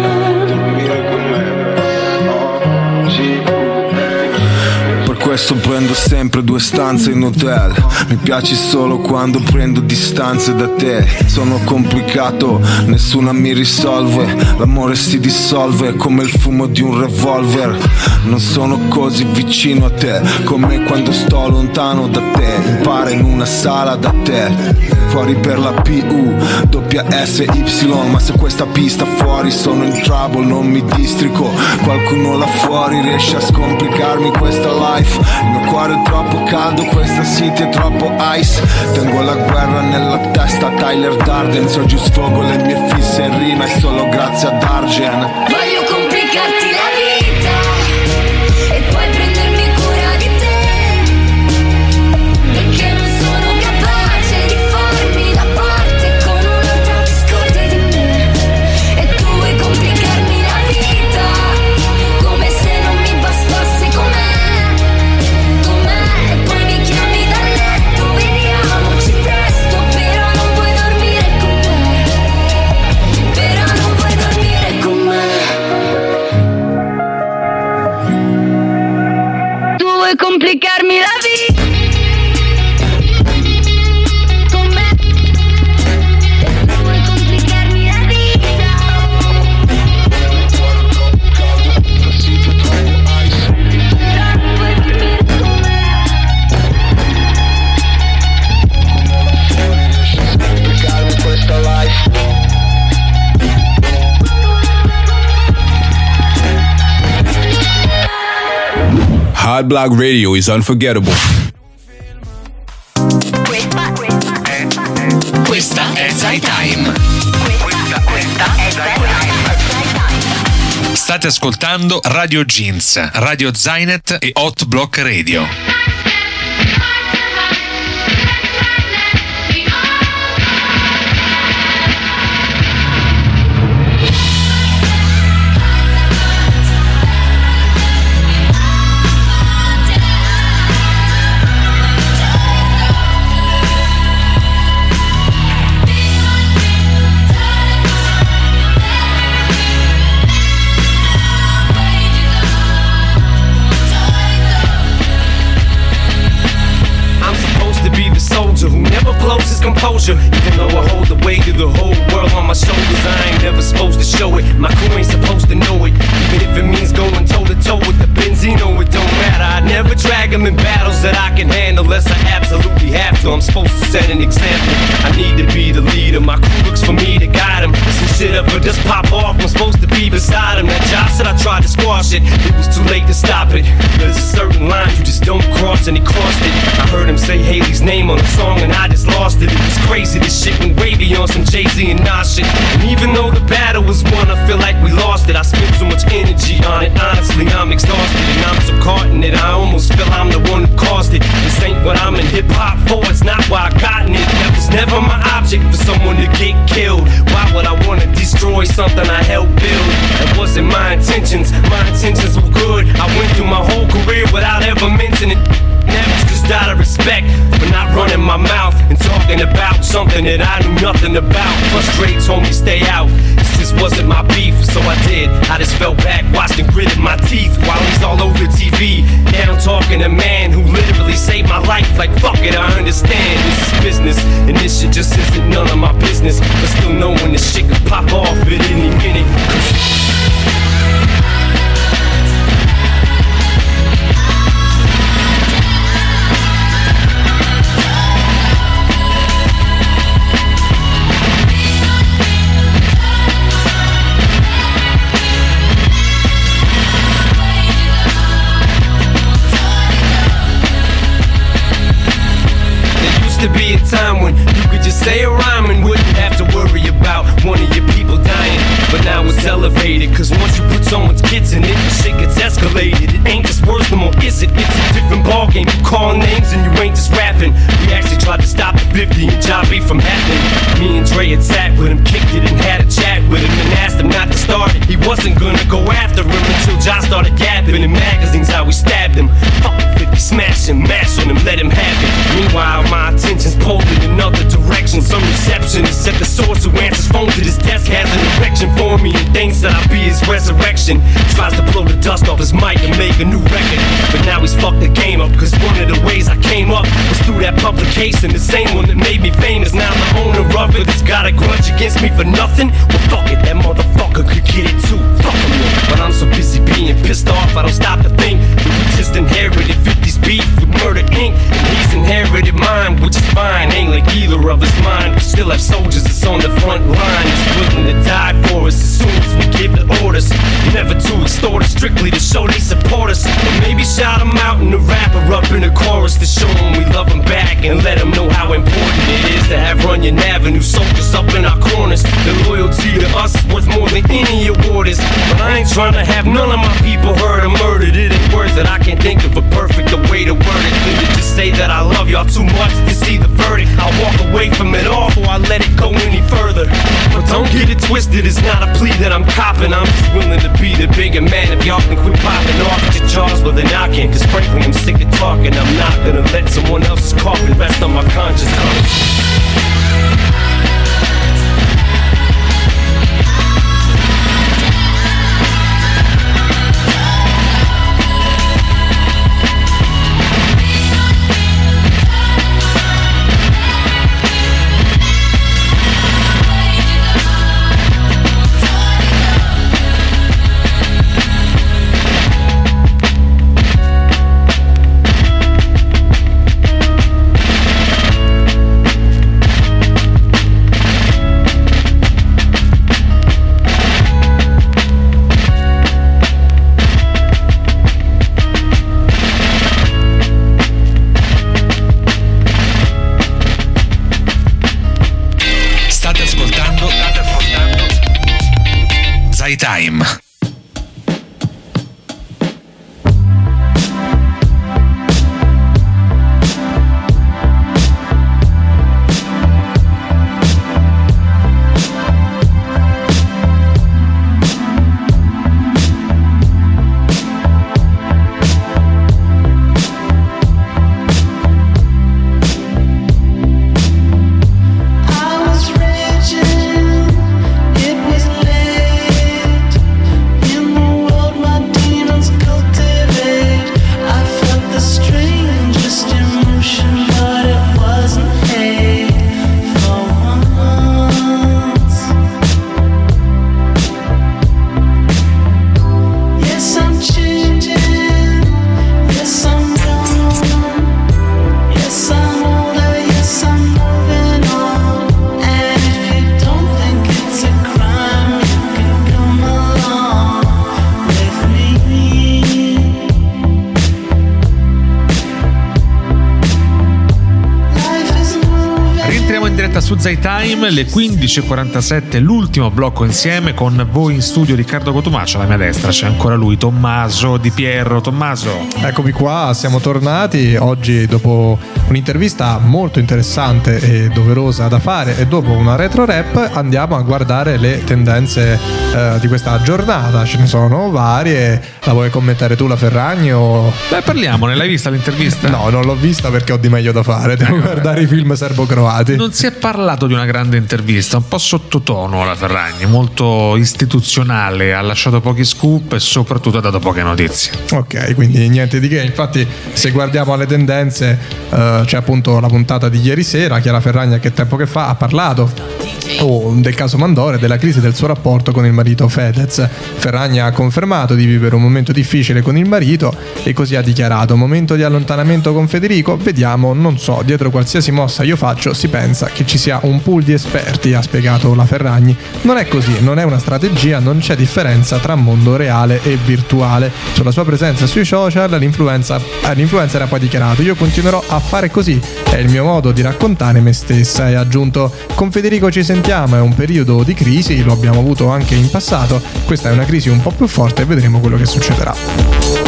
me. Per questo prendo sempre due stanze in hotel. Mi piaci solo quando prendo distanze da te. Sono complicato, nessuna mi risolve. L'amore si dissolve come il fumo di un revolver. Non sono così vicino a te come quando sto lontano da te. Impara in una sala da te. Fuori per la P U, doppia S Y. Ma se questa pista fuori sono in trouble, non mi districo. Qualcuno là fuori riesce a scomplicarmi questa life. Il mio cuore è troppo caldo, questa city è troppo ice. Tengo la guerra nella testa, Tyler Darden. Se oggi sfogo le mie fisse in rima è solo grazie a Dargen. Voglio complicarti la vita e poi prendermi cura di te, perché non sono capace di farmi da parte, con un altro ti scordi di me. E tu vuoi complicarmi la vita come se non mi bastasse com'è, com'è. E poi mi chiami dal letto, vediamoci presto, però non vuoi dormire con me, però non vuoi dormire con me. Tu vuoi complicarmi la vita con me, e tu vuoi complicarmi la vita. Hot Block Radio is unforgettable. Questa è Zai Time. Questa, questa è Zai Time. State ascoltando Radio Jeans, Radio Zainet e Hot Block Radio. composure, even though I hold the weight of the whole world on my shoulders. I ain't never supposed to show it, my crew ain't supposed to know it. Even if it means going toe to toe with the Benzino, it don't matter. I never drag them in battles that I can handle unless I absolutely have to. I'm supposed to set an example, I need to be the leader. My crew looks for me to guide them. Some shit up or just pop off, I'm supposed to be beside him. That Josh said I tried to squash it, it was too late to stop it. There's a certain line you just don't cross, and he crossed it. I heard him say Haley's name on a song and I just lost it. It was crazy, this shit went way beyond some Jay-Z and Nas shit. And even though the battle was won, I feel like we lost it. I spent so much energy on it, honestly I'm exhausted. And I'm so caught in it, I almost feel I'm the one who caused it. This ain't what I'm in hip-hop for, it's not why I gotten it. That was never my object, for someone to get killed. Why would I wanna destroy something I helped build? That wasn't my intentions, my intentions were good. I went through my whole career without ever mentioning never, just out of respect for not running my mouth and talking about something that I knew nothing about. Frustrated told me stay out, this just wasn't my beef, so I did. I just fell back, watched and gritted my teeth while he's all over T V. Now I'm talking to a man who literally saved my life. Like fuck it, I understand this is business, and this shit just isn't none of my business. But still knowing this shit could pop off at any minute. To be a time when you could just say a rhyme and wouldn't have to worry about one of your people dying. But now it's elevated, cause once you put someone's kids in it, the shit gets escalated. It ain't just words no more, is it? It's a different ballgame. You call names and you ain't just rapping. We actually tried to stop the fifty and Jobby from happening. Me and Dre had sat with him, kicked it and had a chat with him and asked him not to start it. He wasn't gonna go after him until Josh started gabbing in magazines how we stabbed him. Fuck fifty, smash him, mash on him, let him have it. Meanwhile, my attention's pulled in another direction. Some receptionist at the source who answers phone to this desk has an erection for me and thinks that I'll be his resurrection. Tries to blow the dust off his mic and make a new record, but now he's fucked the game up, cause one of the ways I came up was through that publication, the same one that made me famous. Now the owner of it has got a grudge against me for nothing. Well fuck it, that motherfucker could get it too. Fuck him, but I'm so busy being pissed off I don't stop to think that we just inherited fifty's beef with Murder Incorporated, and he's inherited mine, which is fine. Ain't like either of us mine. We still have soldiers that's on the front line, that's willing to die for us as soon as we give the orders. Never to extort us, strictly to show they support us. Or maybe shout them out in the rapper up in the chorus to show them we love them back and let them know how important it is to have Runyon Avenue soldiers up in our corners. The loyalty to us is worth more than any award is. But I ain't trying to have none of my people hurt or murdered. It ain't worth it, I can't think of a perfect way to word it than to just say that I love y'all too much to see the verdict. I'll walk away from it all before I let it go any further. But don't get it twisted, it's not a plea that I'm copping. I'm just willing to be the bigger man if y'all can quit popping off at your jaws with a knocking. Cause frankly I'm sick of talking, I'm not gonna let someone else's coffin rest on my conscience. Time. I was raging, it was late. Siamo in diretta su Zai Time, le quindici e quarantasette, l'ultimo blocco insieme con voi in studio Riccardo Cotumaccio, alla mia destra c'è ancora lui, Tommaso Di Pierro. Tommaso. Eccomi qua, siamo tornati oggi dopo un'intervista molto interessante e doverosa da fare e dopo una retro rap andiamo a guardare le tendenze eh, di questa giornata. Ce ne sono varie, la vuoi commentare tu la Ferragni o... Beh, parliamone, l'hai vista l'intervista? No, non l'ho vista perché ho di meglio da fare, devo eh, guardare i film serbo-croati. Non si è parlato di una grande intervista, un po' sottotono la Ferragni, molto istituzionale, ha lasciato pochi scoop e soprattutto ha dato poche notizie. Ok, quindi niente di che. Infatti se guardiamo alle tendenze eh, c'è appunto la puntata di ieri sera. Chiara Ferragni che tempo che fa ha parlato oh, del caso Mandore, della crisi del suo rapporto con il marito Fedez. Ferragni ha confermato di vivere un momento difficile con il marito e così ha dichiarato: momento di allontanamento con Federico, vediamo, non so, dietro qualsiasi mossa io faccio si pensa che ci sia un pool di esperti, ha spiegato la Ferragni. Non è così, non è una strategia, non c'è differenza tra mondo reale e virtuale. Sulla sua presenza sui social l'influencer, l'influencer ha poi dichiarato: io continuerò a fare così, è il mio modo di raccontare me stessa, e ha aggiunto: con Federico ci sentiamo, è un periodo di crisi, lo abbiamo avuto anche in passato, questa è una crisi un po' più forte e vedremo quello che succederà.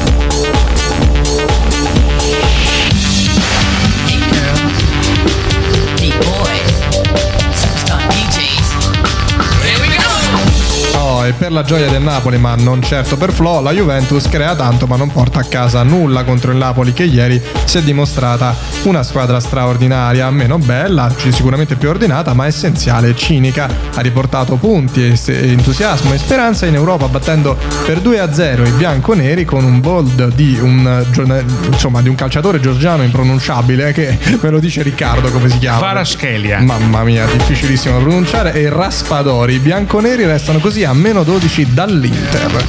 E per la gioia del Napoli, ma non certo per Flo, la Juventus crea tanto ma non porta a casa nulla contro il Napoli, che ieri si è dimostrata una squadra straordinaria, meno bella, sicuramente più ordinata, ma essenziale e cinica. Ha riportato punti, entusiasmo e speranza in Europa, battendo per due a zero i bianconeri con un bold di un, insomma, di un calciatore georgiano impronunciabile, che me lo dice Riccardo come si chiama. Kvaratskhelia. Mamma mia, difficilissimo da pronunciare. E Raspadori. I bianconeri restano così a meno dodici dall'Inter.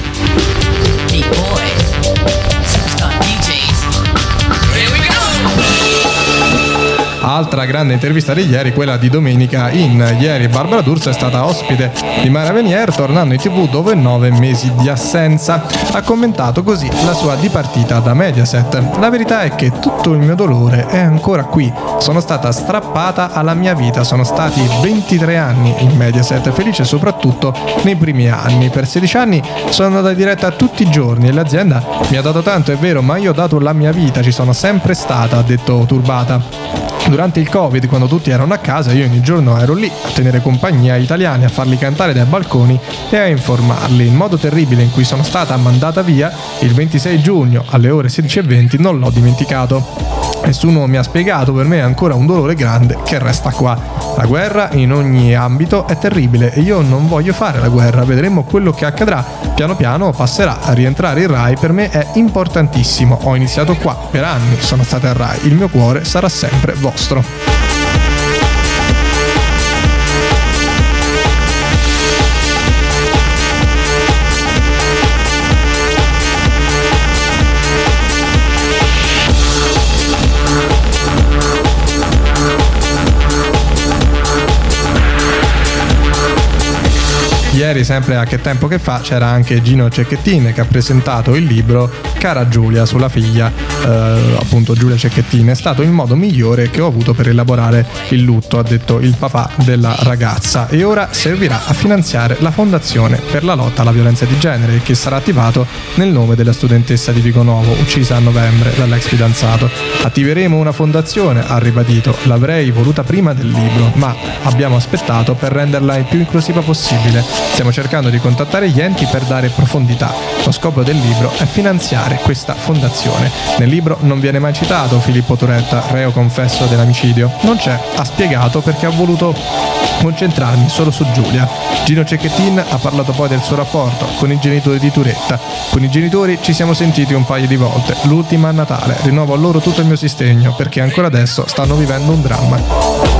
Altra grande intervista di ieri, quella di domenica in. Ieri Barbara D'Urso è stata ospite di Mara Venier, tornando in tv dopo nove mesi di assenza. Ha commentato così la sua dipartita da Mediaset: la verità è che tutto il mio dolore è ancora qui, sono stata strappata alla mia vita, sono stati ventitré anni in Mediaset, felice soprattutto nei primi anni. Per sedici anni sono andata in diretta tutti i giorni e l'azienda mi ha dato tanto, è vero, ma io ho dato la mia vita, ci sono sempre stata, ha detto turbata. Durante il Covid, quando tutti erano a casa, io ogni giorno ero lì a tenere compagnia ai italiani, a farli cantare dai balconi e a informarli. Il modo terribile in cui sono stata mandata via il ventisei giugno alle ore sedici e venti non l'ho dimenticato. Nessuno mi ha spiegato, per me è ancora un dolore grande che resta qua. La guerra in ogni ambito è terribile e io non voglio fare la guerra, vedremo quello che accadrà. Piano piano passerà, a rientrare in Rai per me è importantissimo. Ho iniziato qua, per anni sono stata al Rai, il mio cuore sarà sempre vostro. Ieri, sempre a Che tempo che fa, c'era anche Gino Cecchettin che ha presentato il libro Cara Giulia, sulla figlia, eh, appunto Giulia Cecchettin. È stato il modo migliore che ho avuto per elaborare il lutto, ha detto il papà della ragazza, e ora servirà a finanziare la fondazione per la lotta alla violenza di genere, che sarà attivato nel nome della studentessa di Viconovo uccisa a novembre dall'ex fidanzato. Attiveremo una fondazione, ha ribadito, l'avrei voluta prima del libro, ma abbiamo aspettato per renderla il più inclusiva possibile. Stiamo cercando di contattare gli enti per dare profondità. Lo scopo del libro è finanziare questa fondazione. Nel libro non viene mai citato Filippo Turetta, reo confesso dell'omicidio. Non c'è, ha spiegato, perché ha voluto concentrarmi solo su Giulia. Gino Cecchettin ha parlato poi del suo rapporto con i genitori di Turetta. Con i genitori ci siamo sentiti un paio di volte, l'ultima a Natale. Rinnovo a loro tutto il mio sostegno perché ancora adesso stanno vivendo un dramma.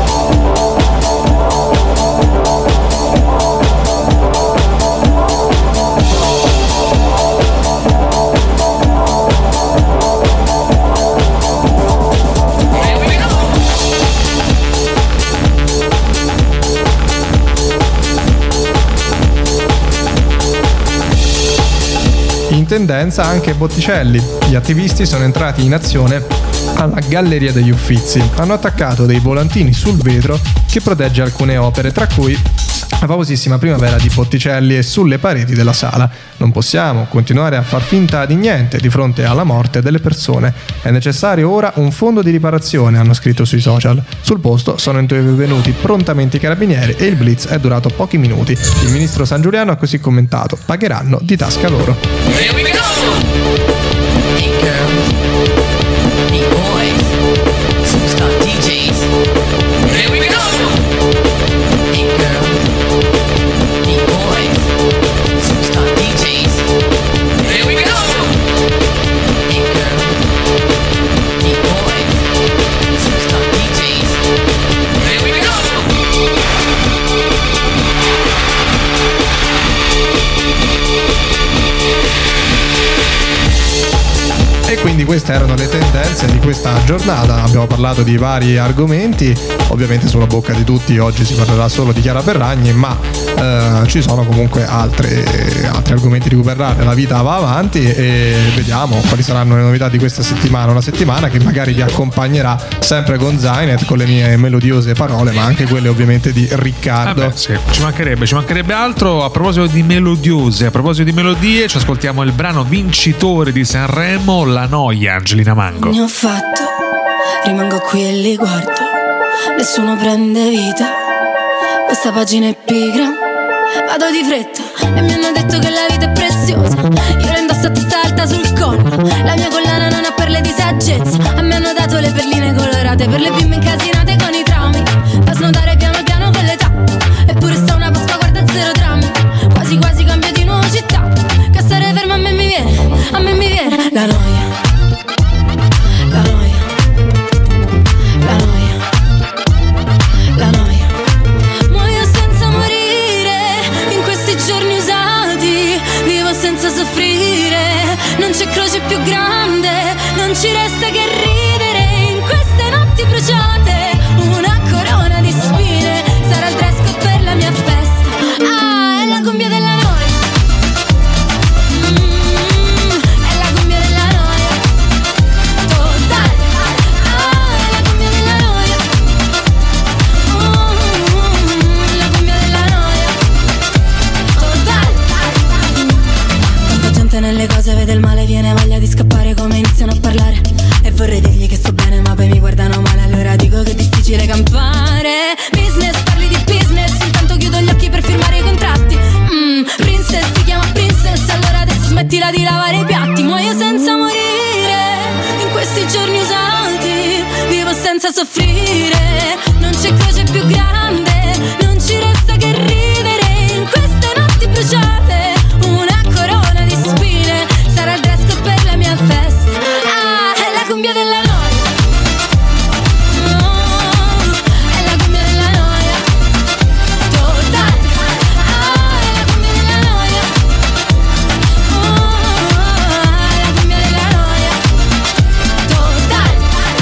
In tendenza anche Botticelli. Gli attivisti sono entrati in azione alla Galleria degli Uffizi. Hanno attaccato dei volantini sul vetro che protegge alcune opere, tra cui la famosissima Primavera di Botticelli, e sulle pareti della sala. Non possiamo continuare a far finta di niente di fronte alla morte delle persone. È necessario ora un fondo di riparazione, hanno scritto sui social. Sul posto sono intervenuti prontamente i carabinieri e il blitz è durato pochi minuti. Il ministro San Giuliano ha così commentato: pagheranno di tasca loro. Here we go! Hey girls, hey boys, superstar D Js. Here we go! Hey girls, hey boys, superstar D Js. Here we go! Hey girls, hey boys, superstar D Js. Here we go! E quindi queste erano le tendenze di questa giornata. Abbiamo parlato di vari argomenti, ovviamente sulla bocca di tutti oggi si parlerà solo di Chiara Ferragni, ma eh, ci sono comunque altre, altri argomenti di cui parlare. La vita va avanti e vediamo quali saranno le novità di questa settimana, una settimana che magari vi accompagnerà sempre con Zainet, con le mie melodiose parole, ma anche quelle ovviamente di Riccardo. Ah beh, sì, ci mancherebbe, ci mancherebbe altro. A proposito di melodiose, a proposito di melodie, ci ascoltiamo il brano vincitore di Sanremo, La Noia, Angelina Mango. Ne ho fatto, rimango qui e li guardo, nessuno prende vita, questa pagina è pigra, vado di fretta e mi hanno detto che la vita è preziosa, io la indosso a testa alta sul collo, la mia collana non ha perle di saggezza, a me hanno dato le perline colorate per le bimbe incasinate con i traumi, da snodare piano piano con l'età, eppure sta una Pasqua, guarda zero drammi, quasi quasi cambio di nuovo città, che stare fermo a me mi viene, a me mi viene la noia. La noia, la noia, la noia. Muoio senza morire in questi giorni usati, vivo senza soffrire, non c'è croce più grande, non ci resta che ridere in queste notti bruciate, una corona di spine, sarà il dress code per la mia festa, ah, è la cumbia della noia. Nelle cose vede il male, viene voglia di scappare come iniziano a parlare, e vorrei dirgli che sto bene ma poi mi guardano male, allora dico che è difficile campare. Business, parli di business, intanto chiudo gli occhi per firmare i contratti. mm, Princess, ti chiama princess, allora adesso smettila di lavare i piatti. Muoio senza morire in questi giorni usati, vivo senza soffrire, non c'è croce più grande, non ci resta che ridere in queste notti bruciate, una corona di spine, sarà il dress code per la mia festa, ah, è la cumbia della noia, oh, è la cumbia della noia, totale, ah, è la cumbia della noia, oh, è la cumbia della noia, totale.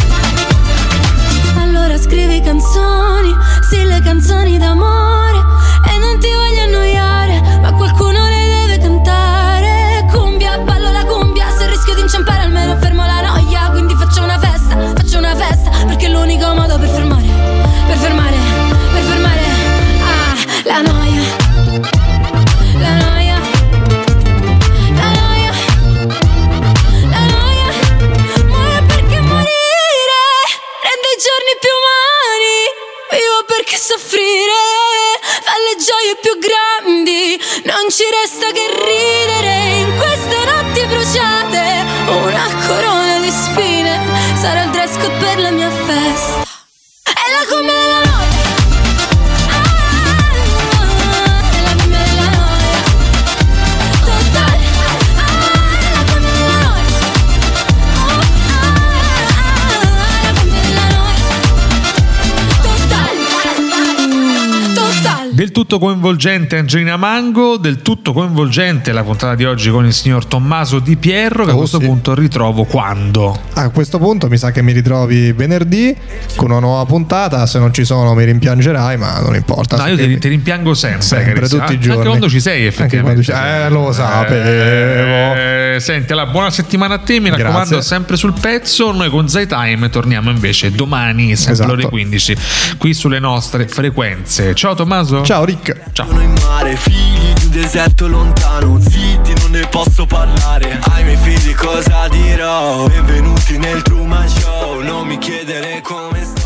Allora scrivi canzoni, sì, le canzoni d'amore, e non ti voglio annoiare, ma qualcuno le deve cantare. Cumbia, ballo la cumbia, se rischio di inciampare almeno fermo la noia, quindi faccio una festa, faccio una festa, perché è l'unico modo per fermare, per fermare, per fermare, ah, la noia, la noia, la noia, la noia. Muore perché morire rende i giorni più umani, vivo perché soffrire fa le gioie più grandi, non ci resta che ridere in queste notti bruciate, una corona di spine, sarà il dress code per la mia festa, è la cumbia della noia, ah, è la cumbia della noia, totale, ah, è la cumbia della noia, oh, ah, è la cumbia della noia, totale, totale. Del tutto coinvolgente Angelina Mango, del tutto coinvolgente la puntata di oggi con il signor Tommaso Di Pierro, che oh, a questo sì. punto ritrovo quando? A questo punto mi sa che mi ritrovi venerdì con una nuova puntata, se non ci sono mi rimpiangerai, ma non importa. No, io ti, ti rimpiango sempre, sempre tutti i giorni. Anche quando ci sei effettivamente. Ci... Eh, lo sapevo. Eh, senti, la buona settimana a te, mi raccomando. Grazie. Sempre sul pezzo. Noi con Zai Time torniamo invece domani sempre esatto. alle ore quindici qui sulle nostre frequenze. Ciao Tommaso. Ciao Rick. Ciao. In mare, figli di un deserto lontano, zitti non ne posso parlare. Ai miei figli cosa dirò? Benvenuti nel Truman Show, non mi chiedere come stai.